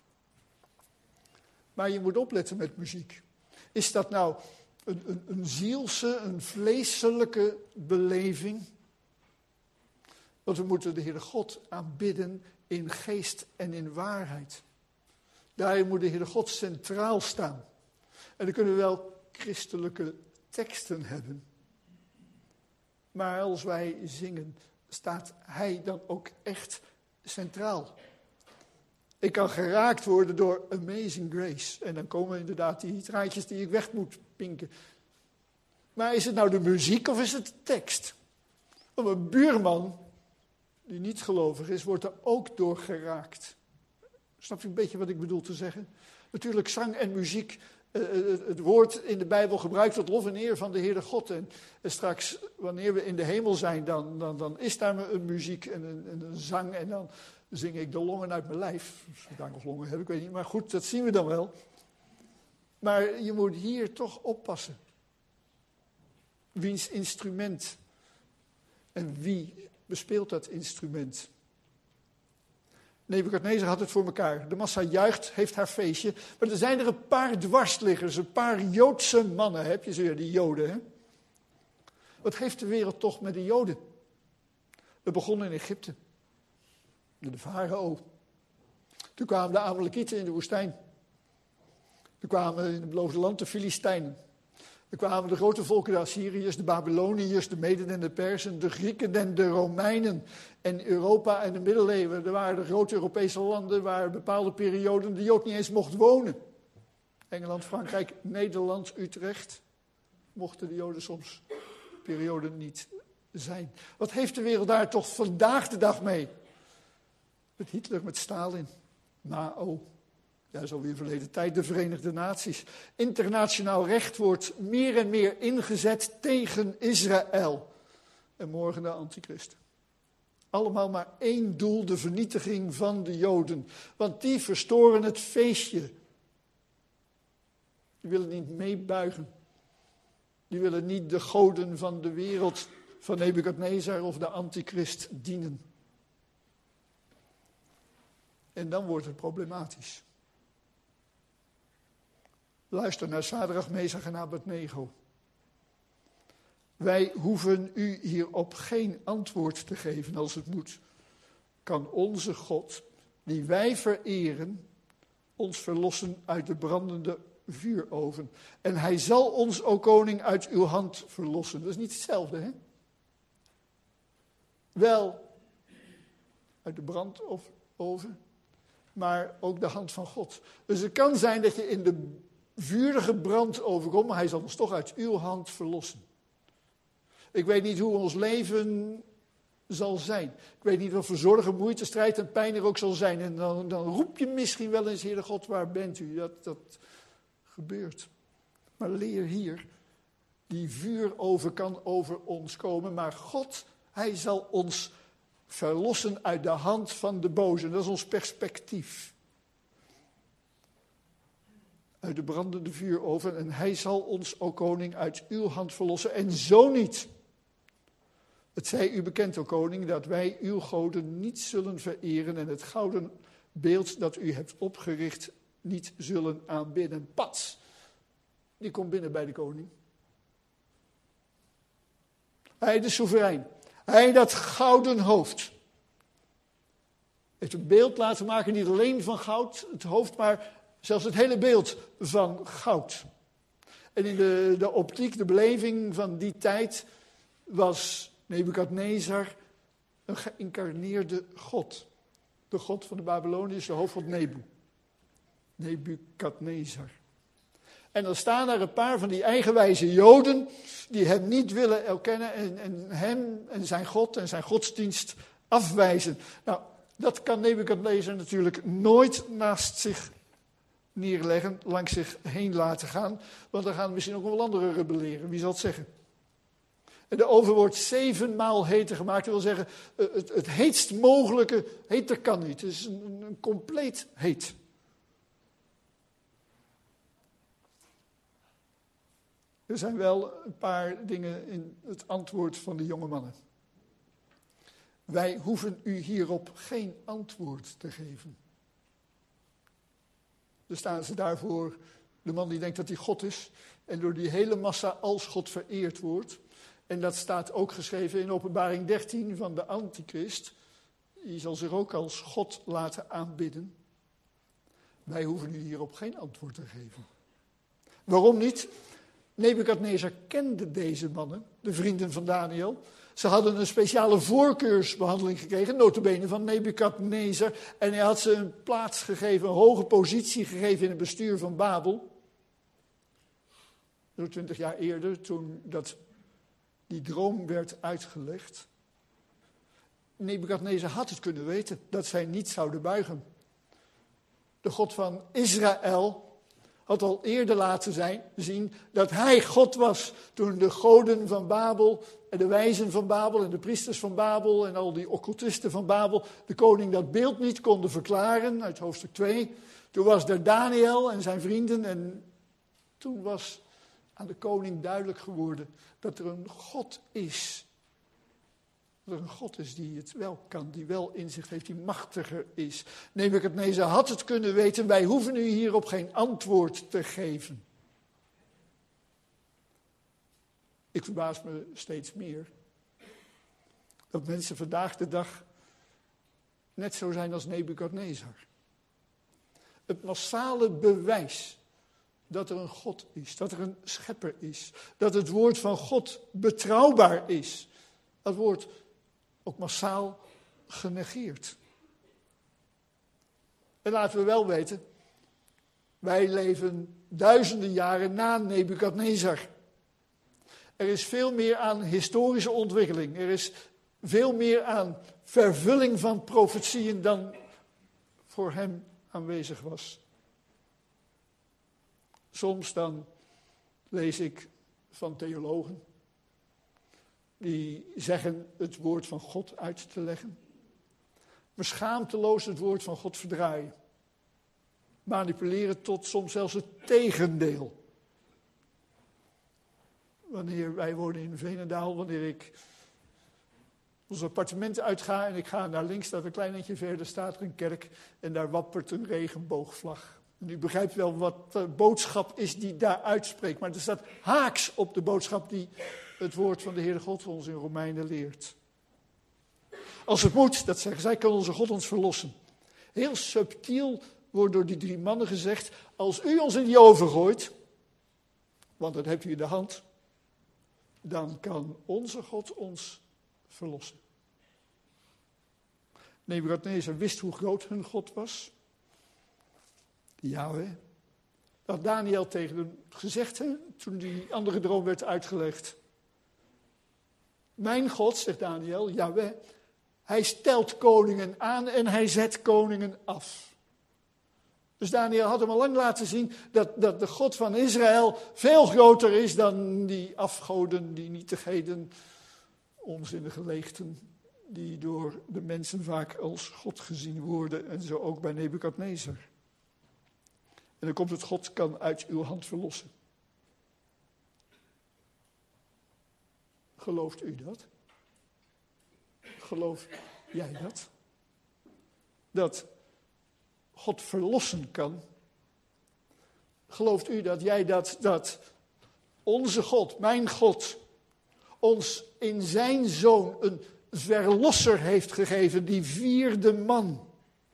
Maar je moet opletten met muziek. Is dat nou een, een, een zielse, een vleeselijke beleving? Want we moeten de Heere God aanbidden in geest en in waarheid. Daarin moet de Heere God centraal staan. En dan kunnen we wel christelijke teksten hebben. Maar als wij zingen, staat Hij dan ook echt centraal. Ik kan geraakt worden door Amazing Grace. En dan komen inderdaad die traantjes die ik weg moet pinken. Maar is het nou de muziek of is het de tekst? Want een buurman die niet gelovig is, wordt er ook door geraakt. Snap je een beetje wat ik bedoel te zeggen? Natuurlijk zang en muziek. Het woord in de Bijbel gebruikt tot lof en eer van de Heere God. En straks, wanneer we in de hemel zijn, dan, dan, dan is daar een muziek en een, en een zang. En dan zing ik de longen uit mijn lijf. Als ik daar nog longen heb, ik weet niet. Maar goed, dat zien we dan wel. Maar je moet hier toch oppassen. Wiens instrument? En wie bespeelt dat instrument? Nebukadnezar had het voor elkaar. De massa juicht, heeft haar feestje. Maar er zijn er een paar dwarsliggers, een paar Joodse mannen. Heb je ze weer, die Joden, hè? Wat heeft de wereld toch met de Joden? Het begon in Egypte. Met de farao. Toen kwamen de Amalekieten in de woestijn. Toen kwamen in het beloofde land de Filistijnen. Er kwamen de grote volken, de Assyriërs, de Babyloniërs, de Meden en de Persen, de Grieken en de Romeinen. En Europa en de middeleeuwen, er waren de grote Europese landen waar bepaalde perioden de Jood niet eens mocht wonen. Engeland, Frankrijk, Nederland, Utrecht. Mochten de Joden soms perioden niet zijn. Wat heeft de wereld daar toch vandaag de dag mee? Met Hitler, met Stalin, Mao. Ja, dat is alweer verleden tijd, de Verenigde Naties. Internationaal recht wordt meer en meer ingezet tegen Israël. En morgen de antichrist. Allemaal maar één doel, de vernietiging van de Joden. Want die verstoren het feestje. Die willen niet meebuigen. Die willen niet de goden van de wereld van Nebukadnezar of de antichrist dienen. En dan wordt het problematisch. Luister naar Sadrach, Mesach en Abednego. Wij hoeven u hierop geen antwoord te geven als het moet. Kan onze God, die wij vereren, ons verlossen uit de brandende vuuroven. En hij zal ons, o koning, uit uw hand verlossen. Dat is niet hetzelfde, hè? Wel uit de brandoven, maar ook de hand van God. Dus het kan zijn dat je in de vurige brand overkomt, maar hij zal ons toch uit uw hand verlossen. Ik weet niet hoe ons leven zal zijn. Ik weet niet wat voor zorgen, moeite, strijd en pijn er ook zal zijn. En dan, dan roep je misschien wel eens, Heere God, waar bent u? Dat, dat gebeurt. Maar leer hier, die vuuroven kan over ons komen, maar God, hij zal ons verlossen uit de hand van de boze. Dat is ons perspectief. Uit de brandende vuuroven. En hij zal ons, o koning, uit uw hand verlossen. En zo niet. Het zij u bekend, o koning, dat wij uw goden niet zullen vereren en het gouden beeld dat u hebt opgericht niet zullen aanbidden. Pats, die komt binnen bij de koning. Hij de soeverein. Hij dat gouden hoofd. Heeft een beeld laten maken, niet alleen van goud, het hoofd, maar zelfs het hele beeld van goud. En in de, de optiek, de beleving van die tijd, was Nebukadnezar een geïncarneerde god. De god van de Babylonische hoofdgod Nebu. Nebukadnezar. En dan staan er een paar van die eigenwijze Joden die hem niet willen erkennen en, en hem en zijn God en zijn godsdienst afwijzen. Nou, dat kan Nebukadnezar natuurlijk nooit naast zich neerleggen, langs zich heen laten gaan, want dan gaan misschien ook wel anderen rebelleren, wie zal het zeggen. En de oven wordt zevenmaal heter gemaakt, dat wil zeggen, het, het heetst mogelijke, heter kan niet, het is een, een compleet heet. Er zijn wel een paar dingen in het antwoord van de jonge mannen. Wij hoeven u hierop geen antwoord te geven. Dus staan ze daarvoor, de man die denkt dat hij God is en door die hele massa als God vereerd wordt. En dat staat ook geschreven in Openbaring dertien van de Antichrist. Die zal zich ook als God laten aanbidden. Wij hoeven u hierop geen antwoord te geven. Waarom niet? Nebukadnezar kende deze mannen, de vrienden van Daniel. Ze hadden een speciale voorkeursbehandeling gekregen, nota bene van Nebukadnezar. En hij had ze een plaats gegeven, een hoge positie gegeven in het bestuur van Babel. Zo twintig jaar eerder, toen dat, die droom werd uitgelegd. Nebukadnezar had het kunnen weten, dat zij niet zouden buigen. De God van Israël had al eerder laten zijn, zien dat hij God was toen de goden van Babel en de wijzen van Babel en de priesters van Babel en al die occultisten van Babel de koning dat beeld niet konden verklaren uit hoofdstuk twee. Toen was er Daniel en zijn vrienden en toen was aan de koning duidelijk geworden dat er een God is. Dat er een God is die het wel kan, die wel inzicht heeft, die machtiger is. Nebukadnezar had het kunnen weten, wij hoeven u hierop geen antwoord te geven. Ik verbaas me steeds meer dat mensen vandaag de dag net zo zijn als Nebukadnezar. Het massale bewijs dat er een God is, dat er een schepper is, dat het woord van God betrouwbaar is. Dat wordt ook massaal genegeerd. En laten we wel weten, wij leven duizenden jaren na Nebukadnezar. Er is veel meer aan historische ontwikkeling. Er is veel meer aan vervulling van profetieën dan voor hem aanwezig was. Soms dan lees ik van theologen die zeggen het woord van God uit te leggen, maar schaamteloos het woord van God verdraaien. Manipuleren tot soms zelfs het tegendeel. Wanneer wij wonen in Veenendaal, wanneer ik ons appartement uitga en ik ga naar links, dat een klein eindje verder staat er een kerk en daar wappert een regenboogvlag. En u begrijpt wel wat de boodschap is die daar uitspreekt, maar er staat haaks op de boodschap die het woord van de Heere God ons in Romeinen leert. Als het moet, dat zeggen zij, kan onze God ons verlossen. Heel subtiel wordt door die drie mannen gezegd, als u ons in die oven gooit, want dat hebt u in de hand, dan kan onze God ons verlossen. Nebukadnezar wist hoe groot hun God was. Yahweh. Dat had Daniel tegen hem gezegd, hè, toen die andere droom werd uitgelegd. Mijn God, zegt Daniel, Yahweh, hij stelt koningen aan en hij zet koningen af. Dus Daniel had hem al lang laten zien dat, dat de God van Israël veel groter is dan die afgoden, die nietigheden, onzinnige leegten, die door de mensen vaak als God gezien worden. En zo ook bij Nebukadnezar. En dan komt het, God kan uit uw hand verlossen. Gelooft u dat? Geloof jij dat? Dat God verlossen kan? Gelooft u dat jij dat, dat onze God, mijn God, ons in zijn Zoon een verlosser heeft gegeven, die vierde man,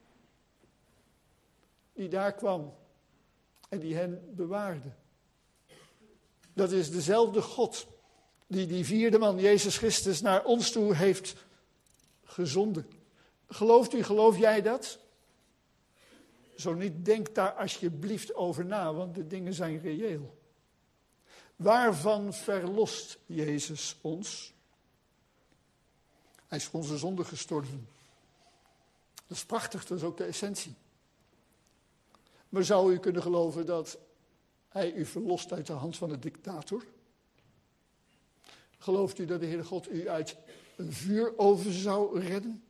die daar kwam en die hen bewaarde. Dat is dezelfde God die die vierde man, Jezus Christus, naar ons toe heeft gezonden. Gelooft u, geloof jij dat? Zo niet, denk daar alsjeblieft over na, want de dingen zijn reëel. Waarvan verlost Jezus ons? Hij is voor onze zonde gestorven. Dat is prachtig, dat is ook de essentie. Maar zou u kunnen geloven dat hij u verlost uit de hand van een dictator? Gelooft u dat de Heere God u uit een vuuroven zou redden?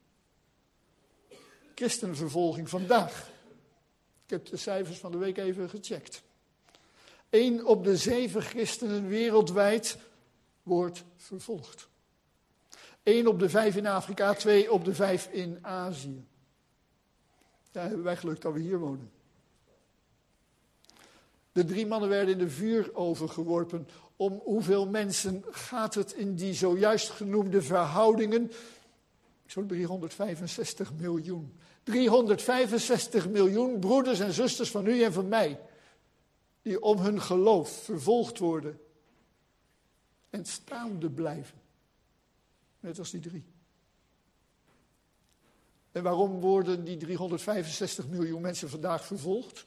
Christenvervolging vandaag. Ik heb de cijfers van de week even gecheckt. Eén op de zeven christenen wereldwijd wordt vervolgd. Eén op de vijf in Afrika, twee op de vijf in Azië. Daar hebben wij geluk dat we hier wonen. De drie mannen werden in de vuuroven geworpen. Om hoeveel mensen gaat het in die zojuist genoemde verhoudingen? Zo'n driehonderdvijfenzestig miljoen. driehonderdvijfenzestig miljoen broeders en zusters van u en van mij. Die om hun geloof vervolgd worden. En staande blijven. Net als die drie. En waarom worden die driehonderdvijfenzestig miljoen mensen vandaag vervolgd?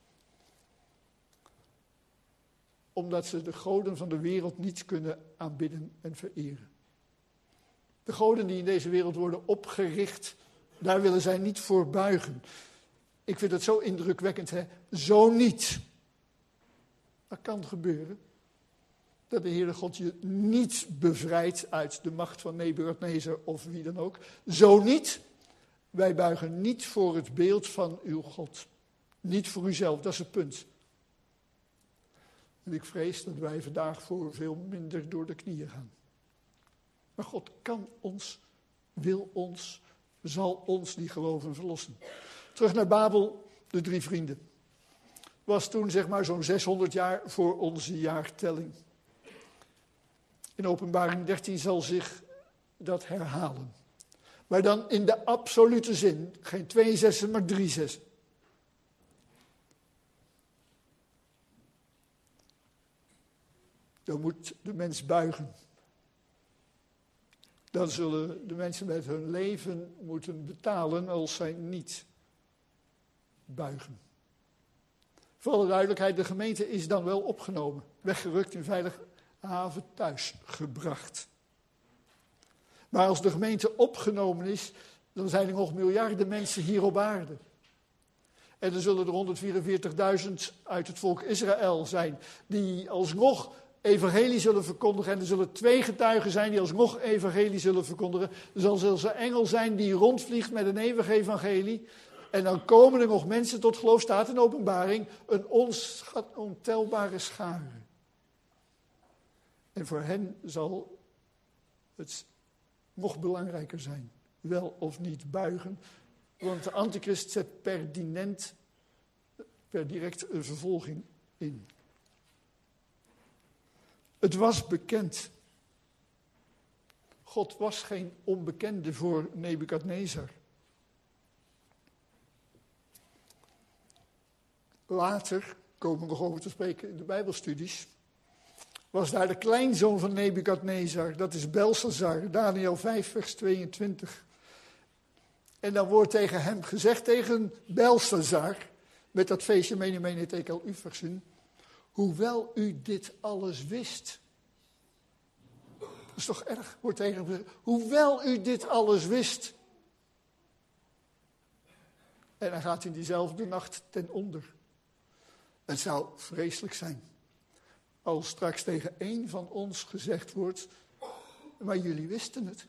Omdat ze de goden van de wereld niet kunnen aanbidden en vereren. De goden die in deze wereld worden opgericht, daar willen zij niet voor buigen. Ik vind het zo indrukwekkend, hè? Zo niet. Dat kan gebeuren. Dat de Heere God je niet bevrijdt uit de macht van Nebukadnezar of wie dan ook. Zo niet. Wij buigen niet voor het beeld van uw God. Niet voor uzelf, dat is het punt. En ik vrees dat wij vandaag voor veel minder door de knieën gaan. Maar God kan ons, wil ons, zal ons die geloven verlossen. Terug naar Babel, de drie vrienden. Was toen zeg maar zo'n zeshonderd jaar voor onze jaartelling. In Openbaring dertien zal zich dat herhalen. Maar dan in de absolute zin, geen twee zessen, maar drie zessen. Dan moet de mens buigen. Dan zullen de mensen met hun leven moeten betalen als zij niet buigen. Voor alle duidelijkheid, de gemeente is dan wel opgenomen. Weggerukt in veilige haven thuis gebracht. Maar als de gemeente opgenomen is, dan zijn er nog miljarden mensen hier op aarde. En er zullen er honderdvierenveertigduizend uit het volk Israël zijn, die alsnog evangelie zullen verkondigen. En er zullen twee getuigen zijn die alsnog evangelie zullen verkondigen. Er zal zelfs een engel zijn die rondvliegt met een eeuwig evangelie. En dan komen er nog mensen tot geloof, staat in Openbaring, een onschat, ontelbare schare. En voor hen zal het nog belangrijker zijn, wel of niet buigen. Want de antichrist zet per direct, per direct een vervolging in. Het was bekend. God was geen onbekende voor Nebukadnezar. Later, komen we nog over te spreken in de Bijbelstudies, was daar de kleinzoon van Nebukadnezar, dat is Belshazzar, Daniel vijf vers tweeëntwintig. En dan wordt tegen hem gezegd, tegen Belshazzar, met dat feestje mene mene tekel uversen, hoewel u dit alles wist. Dat is toch erg, wordt tegen hem gezegd, hoewel u dit alles wist. En hij gaat in diezelfde nacht ten onder. Het zou vreselijk zijn als straks tegen één van ons gezegd wordt, maar jullie wisten het.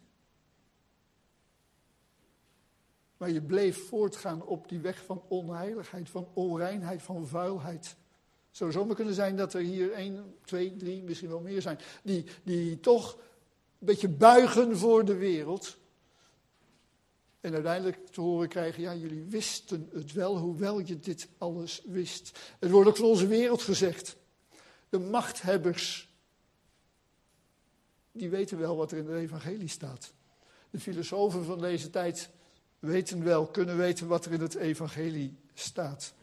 Maar je bleef voortgaan op die weg van onheiligheid, van onreinheid, van vuilheid. Het zou zomaar kunnen zijn dat er hier één, twee, drie, misschien wel meer zijn, die, die toch een beetje buigen voor de wereld. En uiteindelijk te horen krijgen, ja, jullie wisten het wel, hoewel je dit alles wist. Het wordt ook van onze wereld gezegd. De machthebbers die weten wel wat er in het evangelie staat. De filosofen van deze tijd weten wel, kunnen weten wat er in het evangelie staat.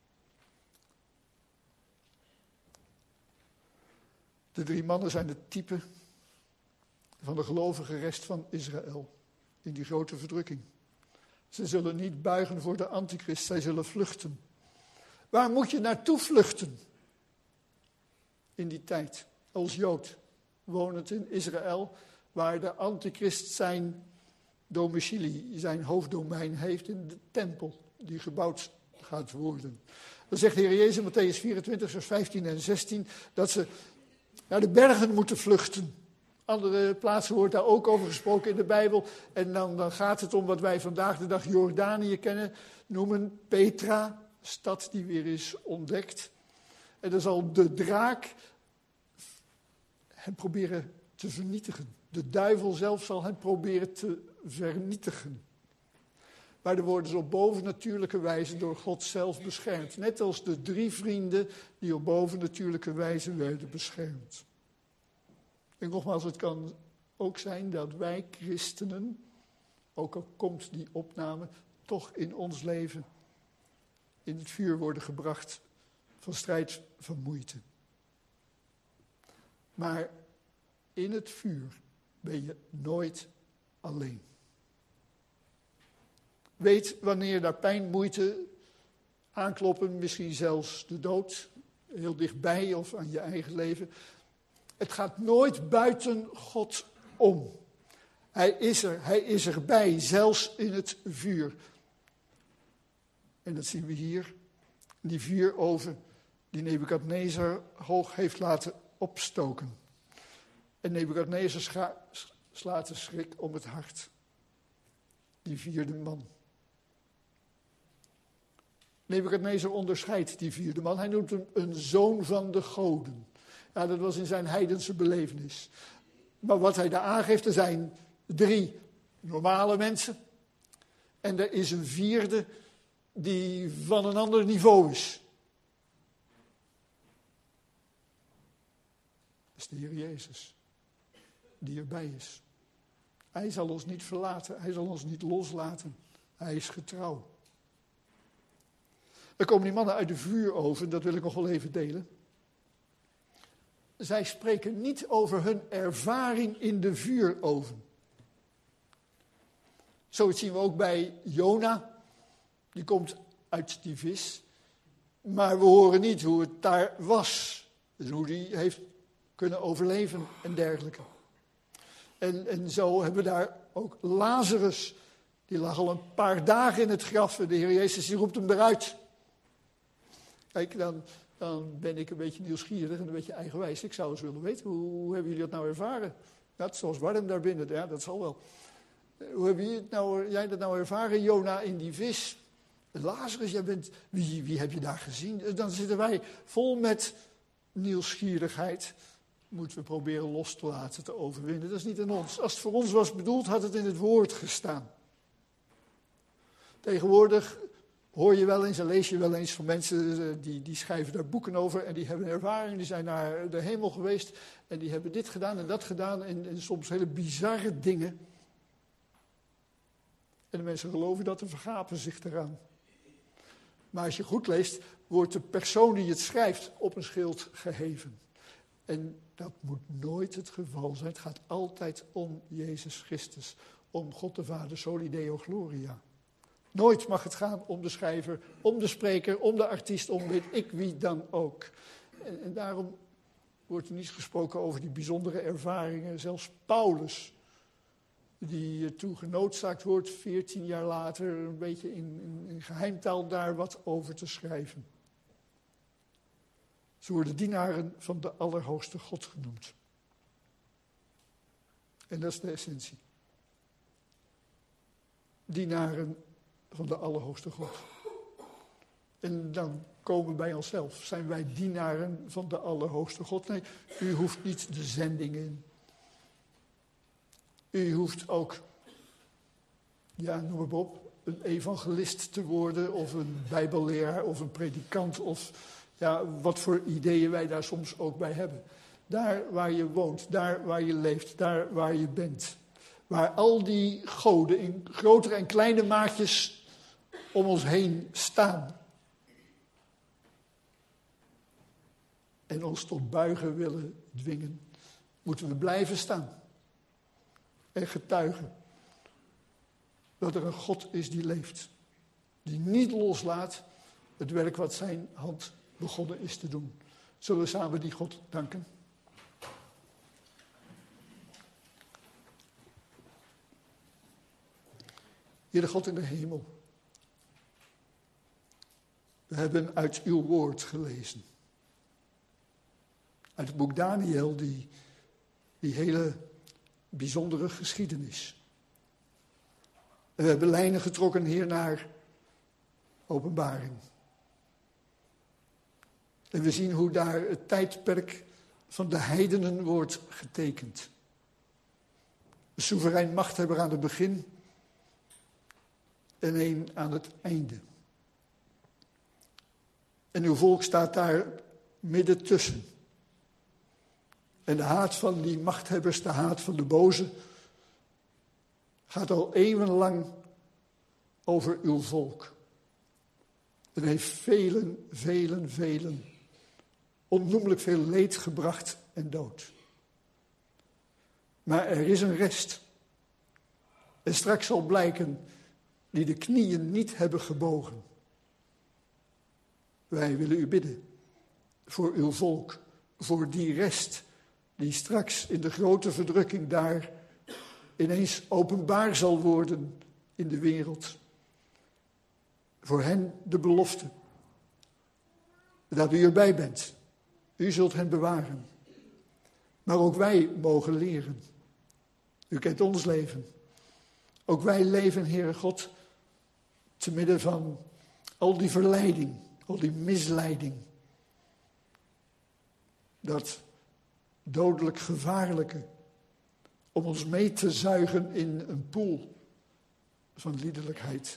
De drie mannen zijn het type van de gelovige rest van Israël in die grote verdrukking. Ze zullen niet buigen voor de antichrist, zij zullen vluchten. Waar moet je naartoe vluchten in die tijd als Jood, wonend in Israël, waar de antichrist zijn domicilie, zijn hoofddomein heeft in de tempel die gebouwd gaat worden. Dan zegt de Heer Jezus in Mattheüs vierentwintig, vers vijftien en zestien, dat ze naar de bergen moeten vluchten. Andere plaatsen wordt daar ook over gesproken in de Bijbel. En dan, dan gaat het om wat wij vandaag de dag Jordanië kennen, noemen Petra, stad die weer is ontdekt. En dan zal de draak hem proberen te vernietigen. De duivel zelf zal hem proberen te vernietigen. Maar er worden ze op bovennatuurlijke wijze door God zelf beschermd. Net als de drie vrienden die op bovennatuurlijke wijze werden beschermd. En nogmaals, het kan ook zijn dat wij christenen, ook al komt die opname, toch in ons leven in het vuur worden gebracht van strijd, van moeite. Maar in het vuur ben je nooit alleen. Weet wanneer daar pijn, moeite aankloppen, misschien zelfs de dood, heel dichtbij of aan je eigen leven. Het gaat nooit buiten God om. Hij is er, hij is erbij, zelfs in het vuur. En dat zien we hier, die vuuroven die Nebukadnezar hoog heeft laten opstoken. En Nebukadnezar scha- slaat de schrik om het hart. Die vierde man. Nebukadnezar onderscheidt die vierde man. Hij noemt hem een zoon van de goden. Ja, dat was in zijn heidense belevenis. Maar wat hij daar aangeeft, er zijn drie normale mensen. En er is een vierde die van een ander niveau is. Dat is de Heer Jezus. Die erbij is. Hij zal ons niet verlaten. Hij zal ons niet loslaten. Hij is getrouw. Er komen die mannen uit de vuuroven, dat wil ik nog wel even delen. Zij spreken niet over hun ervaring in de vuuroven. Zoiets zien we ook bij Jona. Die komt uit die vis. Maar we horen niet hoe het daar was. Dus hoe die heeft kunnen overleven en dergelijke. En, en zo hebben we daar ook Lazarus. Die lag al een paar dagen in het graf. En de Heer Jezus die roept hem eruit. Kijk, dan, dan ben ik een beetje nieuwsgierig en een beetje eigenwijs. Ik zou eens willen weten, hoe, hoe hebben jullie dat nou ervaren? Ja, het is zoals warm daar binnen, ja, dat zal wel. Hoe heb je het nou, jij dat nou ervaren, Jona, in die vis? Lazarus, jij bent, wie, wie heb je daar gezien? Dan zitten wij vol met nieuwsgierigheid. Moeten we proberen los te laten, te overwinnen. Dat is niet in ons. Als het voor ons was bedoeld, had het in het woord gestaan. Tegenwoordig hoor je wel eens en lees je wel eens van mensen die, die schrijven daar boeken over en die hebben een ervaring, die zijn naar de hemel geweest en die hebben dit gedaan en dat gedaan en, en soms hele bizarre dingen. En de mensen geloven dat en vergapen zich eraan. Maar als je goed leest, wordt de persoon die het schrijft op een schild geheven. En dat moet nooit het geval zijn. Het gaat altijd om Jezus Christus, om God de Vader, Soli Deo Gloria. Nooit mag het gaan om de schrijver, om de spreker, om de artiest, om weet ik wie dan ook. En, en daarom wordt er niet gesproken over die bijzondere ervaringen. Zelfs Paulus, die toe genoodzaakt wordt, veertien jaar later, een beetje in, in, in geheimtaal daar wat over te schrijven. Ze worden dienaren van de Allerhoogste God genoemd. En dat is de essentie. Dienaren van de Allerhoogste God. En dan komen we bij onszelf. Zijn wij dienaren van de Allerhoogste God? Nee, u hoeft niet de zending in. U hoeft ook, ja, noem maar op, een evangelist te worden, of een bijbelleraar, of een predikant, of ja, wat voor ideeën wij daar soms ook bij hebben. Daar waar je woont, daar waar je leeft, daar waar je bent. Waar al die goden in grotere en kleine maatjes om ons heen staan. En ons tot buigen willen dwingen, moeten we blijven staan. En getuigen dat er een God is die leeft. Die niet loslaat het werk wat zijn hand begonnen is te doen. Zullen we samen die God danken? Heere God in de hemel. We hebben uit uw woord gelezen. Uit het boek Daniel, die, die hele bijzondere geschiedenis. En we hebben lijnen getrokken hier naar Openbaring. En we zien hoe daar het tijdperk van de heidenen wordt getekend. Een soeverein machthebber aan het begin en een aan het einde. En uw volk staat daar midden tussen. En de haat van die machthebbers, de haat van de boze, gaat al eeuwenlang over uw volk. Het heeft velen, velen, velen, onnoemelijk veel leed gebracht en dood. Maar er is een rest. En straks zal blijken die de knieën niet hebben gebogen. Wij willen u bidden voor uw volk, voor die rest die straks in de grote verdrukking daar ineens openbaar zal worden in de wereld. Voor hen de belofte dat u erbij bent. U zult hen bewaren. Maar ook wij mogen leren. U kent ons leven. Ook wij leven, Heere God, te midden van al die verleiding, al die misleiding. Dat dodelijk gevaarlijke, om ons mee te zuigen in een poel van liederlijkheid.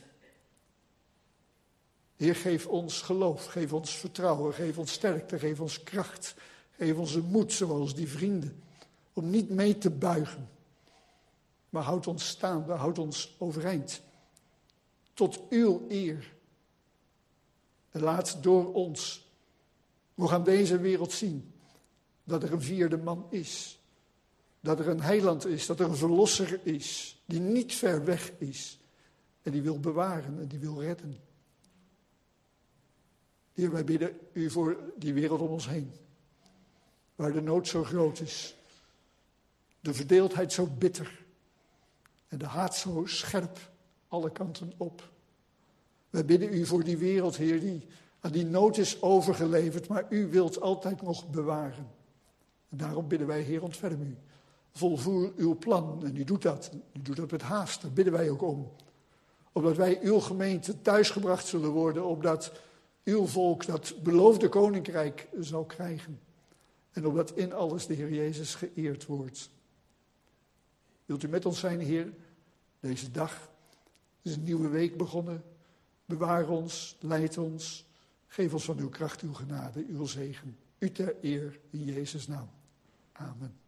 Heer, geef ons geloof, geef ons vertrouwen, geef ons sterkte, geef ons kracht. Geef ons een moed, zoals die vrienden, om niet mee te buigen. Maar houd ons staande, houd ons overeind. Tot uw eer. En laat door ons nog aan deze wereld zien dat er een vierde man is. Dat er een heiland is, dat er een verlosser is, die niet ver weg is. En die wil bewaren en die wil redden. Heer, wij bidden u voor die wereld om ons heen. Waar de nood zo groot is. De verdeeldheid zo bitter. En de haat zo scherp alle kanten op. Wij bidden u voor die wereld, Heer, die aan die nood is overgeleverd. Maar u wilt altijd nog bewaren. En daarom bidden wij, Heer, ontferm u. Volvoer uw plan. En u doet dat. U doet dat met haast. Daar bidden wij ook om. Opdat wij uw gemeente thuisgebracht zullen worden. Opdat uw volk dat beloofde koninkrijk zal krijgen. En opdat in alles de Heer Jezus geëerd wordt. Wilt u met ons zijn, Heer, deze dag? Het is een nieuwe week begonnen. Bewaar ons, leid ons. Geef ons van uw kracht, uw genade, uw zegen. U ter eer in Jezus' naam. Amen.